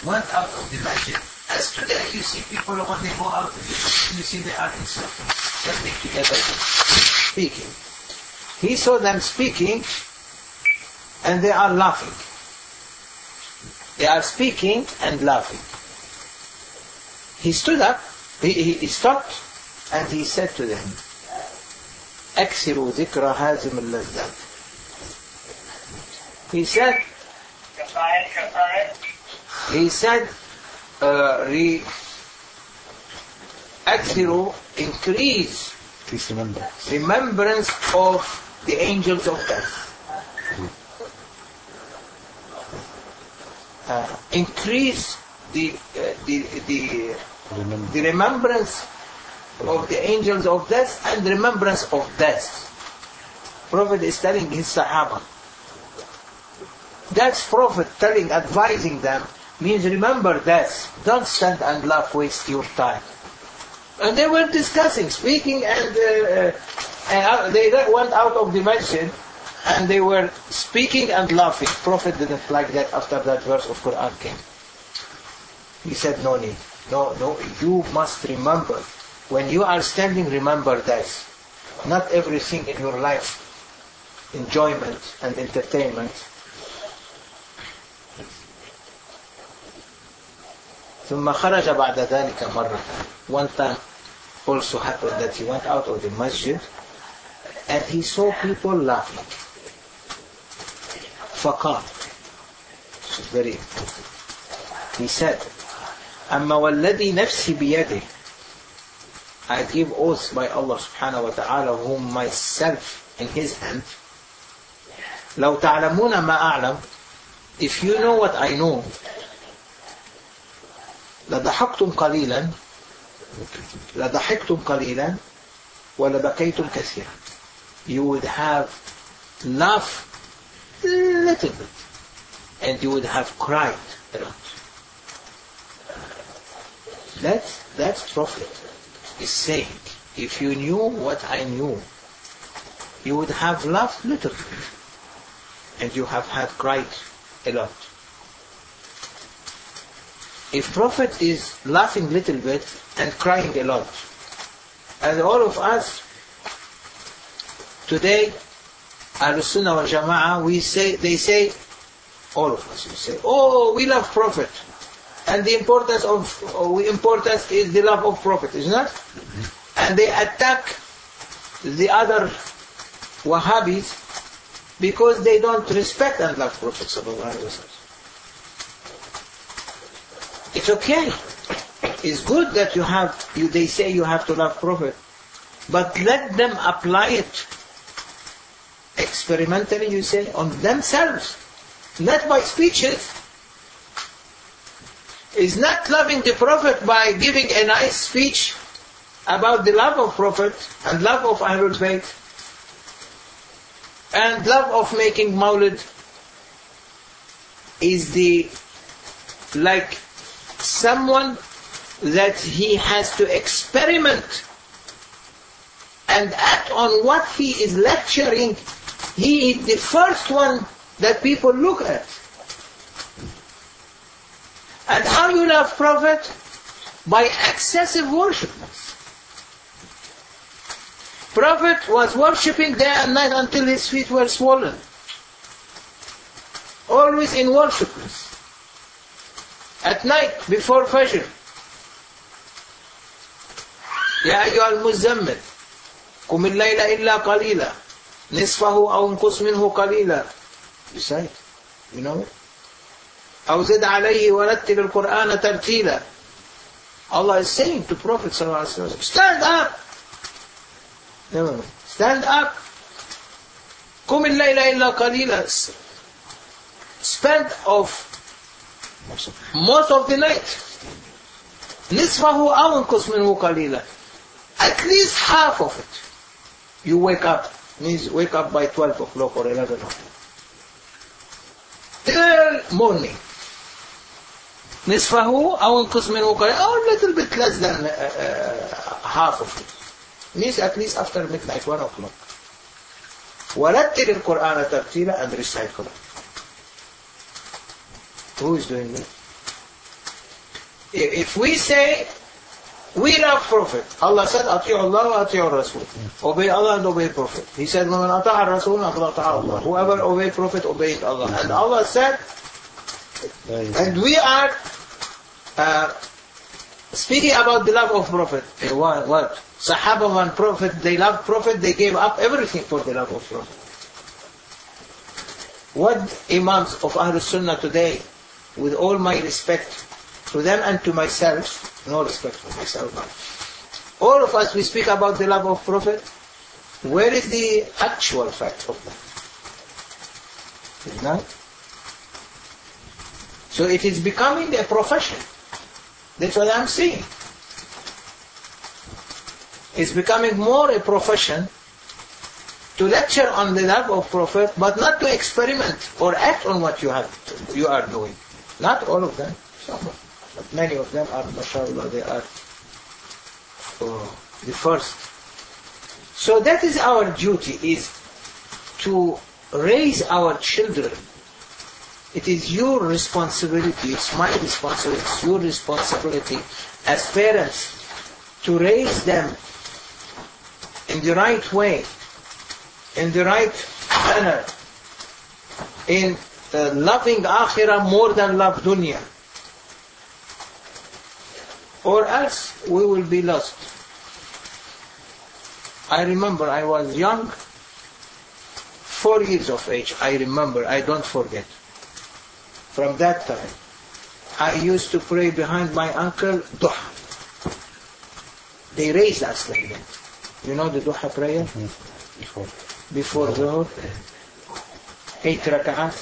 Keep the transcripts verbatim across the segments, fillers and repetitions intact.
went out of the masjid. As today you see people when they go out, you see they are standing together, speaking. He saw them speaking and they are laughing. They are speaking and laughing. He stood up, he, he, he stopped, and he said to them, أكثروا ذكر هازم اللذات. He said, he said, uh, re, أكثروا, increase Please remember. remembrance of the angels of death. Uh, increase the, uh, the, the, Remember. the remembrance of the angels of death and remembrance of death. Prophet is telling his Sahaba. That's Prophet telling, advising them, means remember death. Don't stand and laugh, waste your time. And they were discussing, speaking, and, uh, and they went out of the masjid and they were speaking and laughing. Prophet didn't like that after that verse of Quran came. He said, no need. No, no, you must remember. When you are standing, remember death. Not everything in your life, enjoyment and entertainment. ثم خرج بعد ذلك مرة. One time also happened that he went out of the masjid and he saw people laughing. فقال, this is very important. He said, أما والذي نفسي بيده, I give oath by Allah subhanahu wa ta'ala, whom myself in his hand, لو تعلمون ما أعلم, if you know what I know, لضحكتم قليلا لضحكتم قليلا ولبكيتم كثيرا. You would have laughed a little bit and you would have cried a lot. That's, that's Prophet is saying, if you knew what I knew, you would have laughed little bit and you have had cried a lot. If Prophet is laughing little bit and crying a lot, and all of us today, Ahl-Sunnah wal Jama'ah, we say, they say, all of us, we say, oh, we love Prophet. And the importance of, oh, importance is the love of Prophet, isn't it? And they attack the other Wahhabis because they don't respect and love Prophet sallallahu alaihi wasallam. It's okay. It's good that you have, you, they say you have to love Prophet. But let them apply it experimentally, you say, on themselves. Not by speeches. It's not loving the Prophet by giving a nice speech about the love of Prophet and love of Ahlul Bayt and love of making Mawlid is the, like, someone that he has to experiment and act on what he is lecturing. He is the first one that people look at. And how you love Prophet? By excessive worship. Prophet was worshipping day and night until his feet were swollen. Always in worship. At night, before Fajr. يا أيها المزمل قم الليل إلا قليلا نصفه أو انقص منه قليلا. You say it. You know it? أو زد عليه ورتل القرآن ترتيلا. Allah is saying to Prophet sallallahu alaihi wasallam, stand up. No, stand up. قم الليل إلا قليلا. Spend of most of the night. نصفه أو انقص منه قليلا. At least half of it. You wake up. Means wake up by twelve o'clock or eleven o'clock. Till morning. نصفه أو انقص منه قليلا. Or a little bit less than uh, uh, half of it. Means at least after midnight, one o'clock. ورتل القرآن ترتيلا and recite Quran. Who is doing that? If we say, we love Prophet, Allah said, أطيعوا الله وأطيعوا الرسول. Obey Allah and obey Prophet. He said, ومن أطاع الرسول فقد أطاع الله. Whoever obey Prophet, obeyed Allah. And Allah said, and we are uh, speaking about the love of Prophet. What? what? Sahaba, when Prophet, they loved Prophet, they gave up everything for the love of Prophet. What Imams of Ahlul Sunnah today, with all my respect to them and to myself, no respect for myself, all of us, we speak about the love of Prophet. Where is the actual fact of that? It's not. So it is becoming a profession. That's what I'm saying. It's becoming more a profession to lecture on the love of Prophet, but not to experiment or act on what you have to, you are doing. Not all of them, some, but many of them are, mashallah, they are oh, the first. So that is our duty, is to raise our children. It is your responsibility, it's my responsibility, it's your responsibility as parents to raise them in the right way, in the right manner, in uh, loving akhirah more than love dunya. Or else we will be lost. I remember I was young, four years of age, I remember, I don't forget. From that time, I used to pray behind my uncle, duha. They raised us like that. You know the duha prayer? Before. Before Zuhur? Eight rak'ahs.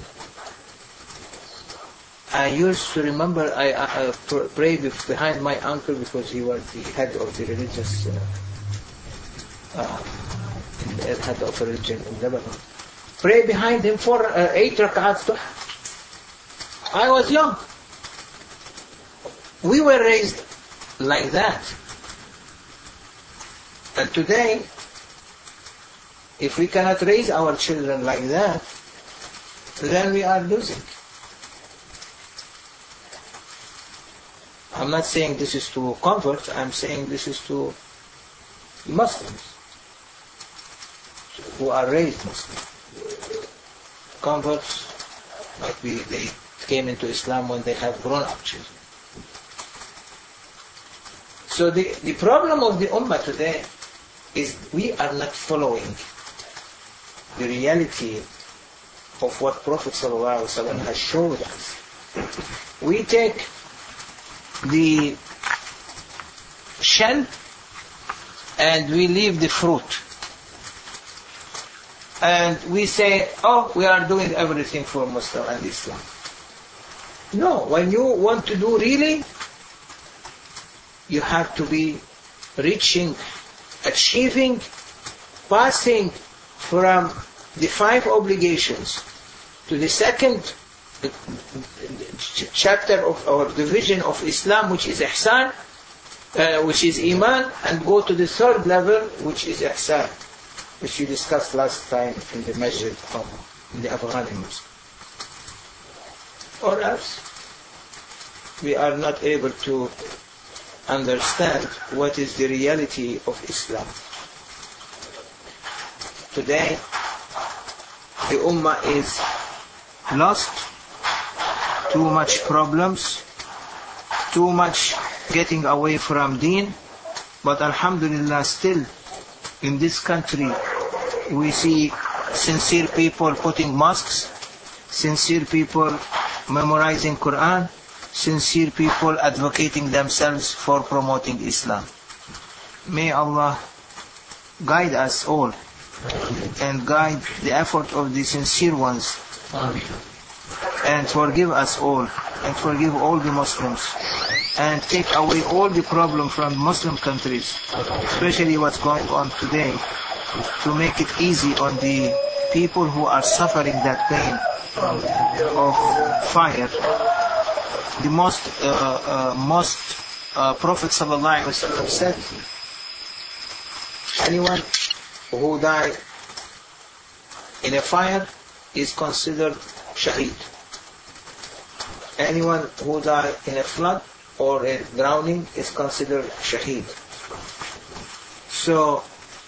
I used to remember, I, I, I pray behind my uncle because he was the head of the religious, uh, uh, the head of religion in Lebanon. Pray behind him for uh, eight rak'ahs duha. I was young. We were raised like that. And today, if we cannot raise our children like that, then we are losing. I'm not saying this is to converts, I'm saying this is to Muslims who are raised Muslim. Converts might be, they came into Islam when they have grown up children. So the, the problem of the Ummah today is we are not following the reality of what Prophet ﷺ has showed us. We take the shell and we leave the fruit. And we say, oh, we are doing everything for Muslim and Islam. No, when you want to do really, you have to be reaching, achieving, passing from the five obligations to the second chapter of our division of Islam, which is ihsan, uh, which is iman, and go to the third level, which is ihsan, which we discussed last time in the masjid of in the Afghani Muslim. Or else we are not able to understand what is the reality of Islam. Today, the Ummah is lost, too much problems, too much getting away from deen, but alhamdulillah still in this country we see sincere people putting mosques, sincere people memorizing Quran, sincere people advocating themselves for promoting Islam. May Allah guide us all and guide the effort of the sincere ones, and forgive us all and forgive all the Muslims, and take away all the problem from Muslim countries, especially what's going on today, to make it easy on the people who are suffering that pain of fire. The most, uh, uh, most uh, Prophet sallallahu alaihi wasallam said, anyone who died in a fire is considered shaheed. Anyone who died in a flood or a drowning is considered shaheed. So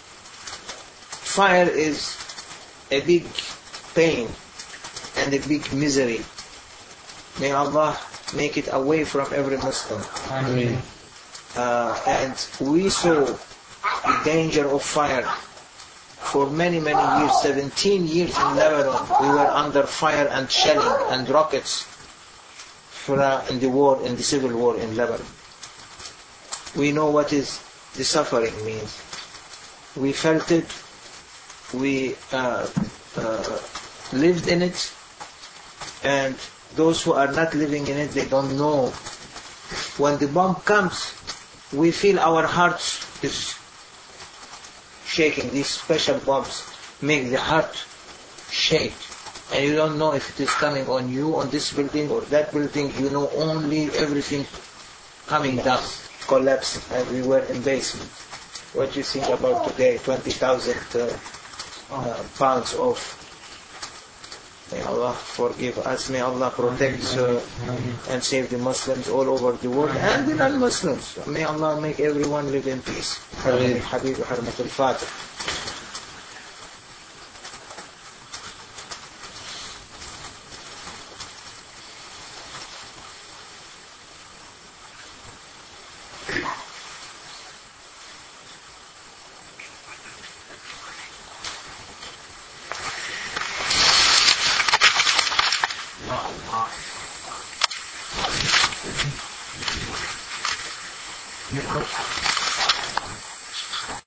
fire is a big pain and a big misery. May Allah make it away from every Muslim. Ameen. Uh, and we saw the danger of fire for many, many years. seventeen years in Lebanon, we were under fire and shelling and rockets for, uh, in the war, in the civil war in Lebanon. We know what is the suffering means. We felt it. We uh, uh, lived in it. And those who are not living in it, they don't know. When the bomb comes, we feel our hearts is shaking. These special bombs make the heart shake. And you don't know if it is coming on you, on this building or that building. You know only everything coming down, collapsing. And we were in basement. What do you think about today? twenty thousand uh, uh, pounds of. May Allah forgive us. May Allah protect uh, and save the Muslims all over the world and the non-Muslims. May Allah make everyone live in peace. Habib Harmat al-Fatih. Yes,